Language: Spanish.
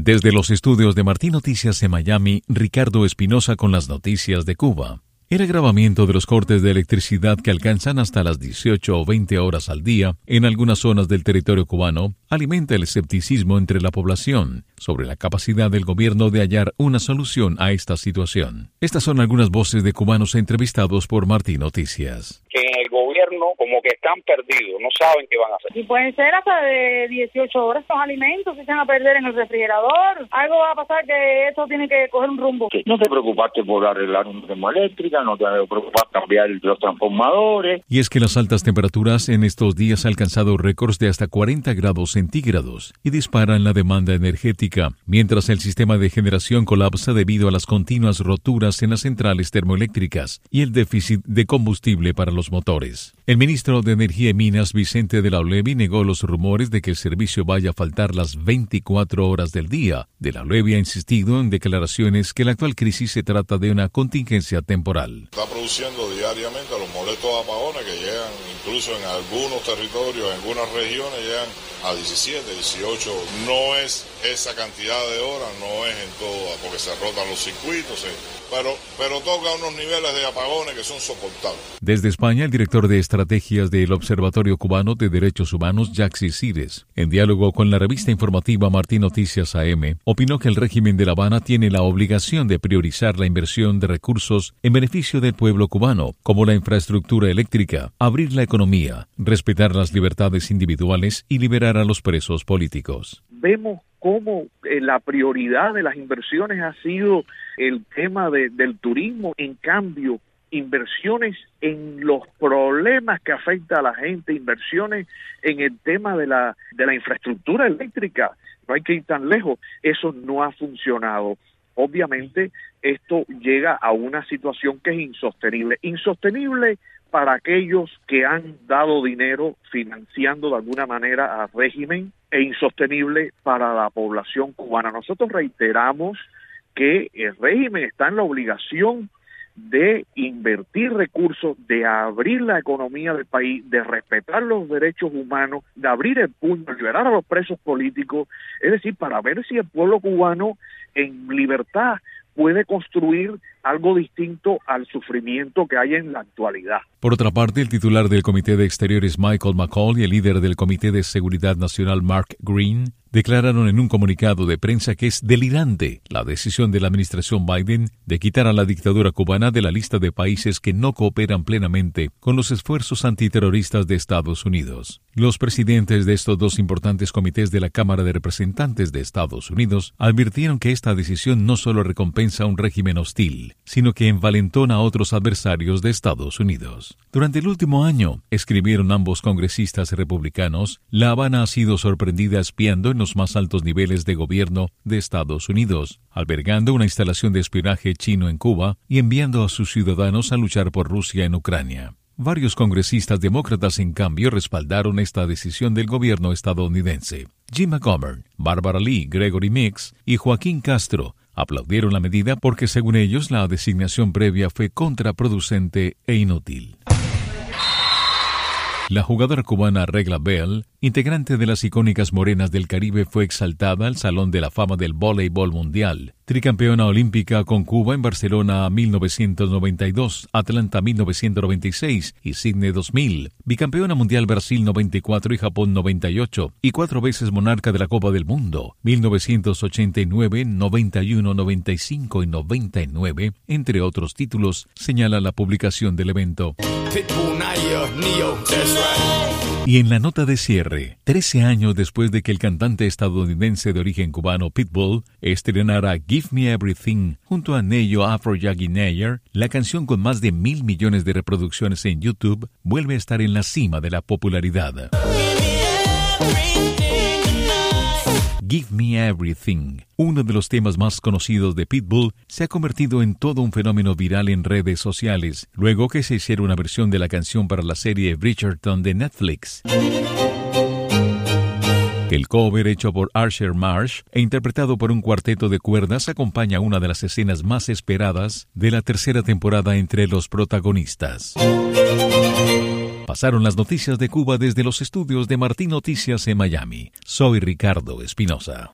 Desde los estudios de Martín Noticias en Miami, Ricardo Espinosa con las noticias de Cuba. El agravamiento de los cortes de electricidad que alcanzan hasta las 18 o 20 horas al día en algunas zonas del territorio cubano alimenta el escepticismo entre la población sobre la capacidad del gobierno de hallar una solución a esta situación. Estas son algunas voces de cubanos entrevistados por Martín Noticias. Que en el gobierno como que están perdidos, no saben qué van a hacer. Y pueden ser hasta de 18 horas. Los alimentos se van a perder en el refrigerador. Algo va a pasar que esto tiene que coger un rumbo. Sí, no te preocupaste por arreglar una termoeléctrica, no te preocupaste por cambiar los transformadores. Y es que las altas temperaturas en estos días han alcanzado récords de hasta 40 grados centígrados y disparan la demanda energética, mientras el sistema de generación colapsa debido a las continuas roturas en las centrales termoeléctricas y el déficit de combustible para los motores. El ministro de Energía y Minas, Vicente de la Olevi, negó los rumores de que el servicio vaya a faltar las 24 horas del día. De la Olevi ha insistido en declaraciones que la actual crisis se trata de una contingencia temporal. Está produciendo diariamente los molestos apagones que llegan incluso en algunos territorios, en algunas regiones llegan a 17, 18. No es esa cantidad de horas, no es en todas, porque se rotan los circuitos, pero toca unos niveles de apagones que son soportables. Desde España, el director de estrategias del Observatorio Cubano de Derechos Humanos, Jaxi Cires, en diálogo con la revista informativa Martín Noticias AM, opinó que el régimen de La Habana tiene la obligación de priorizar la inversión de recursos en beneficio del pueblo cubano, como la infraestructura eléctrica, abrir la economía, respetar las libertades individuales y liberar a los presos políticos. Vemos cómo la prioridad de las inversiones ha sido el tema del turismo. En cambio, inversiones en los problemas que afecta a la gente, inversiones en el tema de la infraestructura eléctrica, no hay que ir tan lejos, eso no ha funcionado. Obviamente, esto llega a una situación que es insostenible. Insostenible para aquellos que han dado dinero financiando de alguna manera al régimen e insostenible para la población cubana. Nosotros reiteramos que el régimen está en la obligación de invertir recursos, de abrir la economía del país, de respetar los derechos humanos, de abrir el puño, liberar a los presos políticos, es decir, para ver si el pueblo cubano en libertad puede construir algo distinto al sufrimiento que hay en la actualidad. Por otra parte, el titular del Comité de Exteriores Michael McCall y el líder del Comité de Seguridad Nacional Mark Green declararon en un comunicado de prensa que es delirante la decisión de la administración Biden de quitar a la dictadura cubana de la lista de países que no cooperan plenamente con los esfuerzos antiterroristas de Estados Unidos. Los presidentes de estos dos importantes comités de la Cámara de Representantes de Estados Unidos advirtieron que esta decisión no solo recompensa a un régimen hostil, sino que envalentona a otros adversarios de Estados Unidos. Durante el último año, escribieron ambos congresistas republicanos, La Habana ha sido sorprendida espiando en los más altos niveles de gobierno de Estados Unidos, albergando una instalación de espionaje chino en Cuba y enviando a sus ciudadanos a luchar por Rusia en Ucrania. Varios congresistas demócratas, en cambio, respaldaron esta decisión del gobierno estadounidense. Jim McGovern, Barbara Lee, Gregory Meeks y Joaquín Castro aplaudieron la medida porque, según ellos, la designación previa fue contraproducente e inútil. La jugadora cubana Regla Bell, integrante de las icónicas Morenas del Caribe, fue exaltada al Salón de la Fama del Voleibol Mundial. Tricampeona olímpica con Cuba en Barcelona 1992, Atlanta 1996 y Sydney 2000. Bicampeona mundial Brasil 94 y Japón 98. Y 4 veces monarca de la Copa del Mundo 1989, 91, 95 y 99, entre otros títulos, señala la publicación del evento. Y en la nota de cierre, 13 años después de que el cantante estadounidense de origen cubano Pitbull estrenara Give Me Everything junto a Neyo Afro-Yagi Nayer, la canción con más de 1,000 millones de reproducciones en YouTube vuelve a estar en la cima de la popularidad. Give Me Everything, uno de los temas más conocidos de Pitbull, se ha convertido en todo un fenómeno viral en redes sociales, luego que se hiciera una versión de la canción para la serie Bridgerton de Netflix. El cover hecho por Asher Marsh e interpretado por un cuarteto de cuerdas acompaña una de las escenas más esperadas de la tercera temporada entre los protagonistas. Pasaron las noticias de Cuba desde los estudios de Martín Noticias en Miami. Soy Ricardo Espinosa.